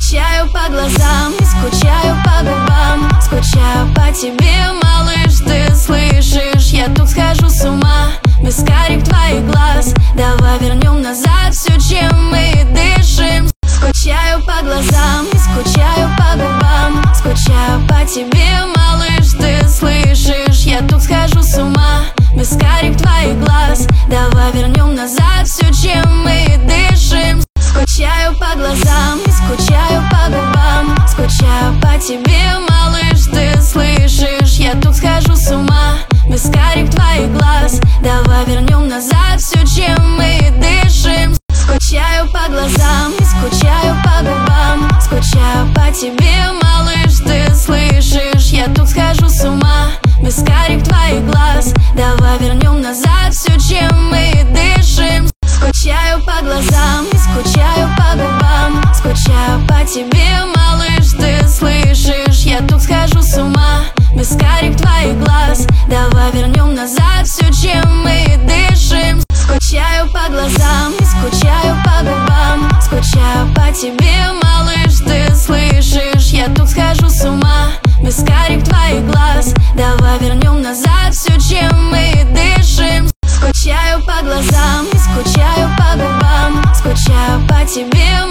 Скучаю по глазам и скучаю по губам. Скучаю по тебе, малыш, ты слышишь? Я тут схожу с ума без карих твоих глаз. Давай вернем назад все, чем мы дышим. Скучаю по глазам и скучаю по губам. Скучаю по тебе, малыш, ты слышишь? Я тут схожу с ума без карих твоих глаз. Давай вернем назад все, чем мы дышим. Скучаю по глазам и скучаю по губам. Скучаю по тебе, малыш, ты слышишь? Я тут схожу с ума без карих твоих глаз. Давай вернем назад все, чем мы дышим. Скучаю по глазам и скучаю по губам. Скучаю по тебе, малыш, ты слышишь? Я тут схожу с ума без карих твоих глаз. Давай вернем назад все, чем мы дышим. Скучаю по глазам и скучаю по губам. Скучаю по тебе, малыш, ты слышишь? Я тут схожу с ума без карих твоих глаз. Давай вернем назад все, чем мы дышим. Скучаю по глазам и скучаю по губам. Скучаю по тебе, малыш, ты слышишь? Я тут схожу с ума без карих твоих глаз. Давай вернем назад все, чем мы дышим. Скучаю по глазам и скучаю по губам. Скучаю по тебе,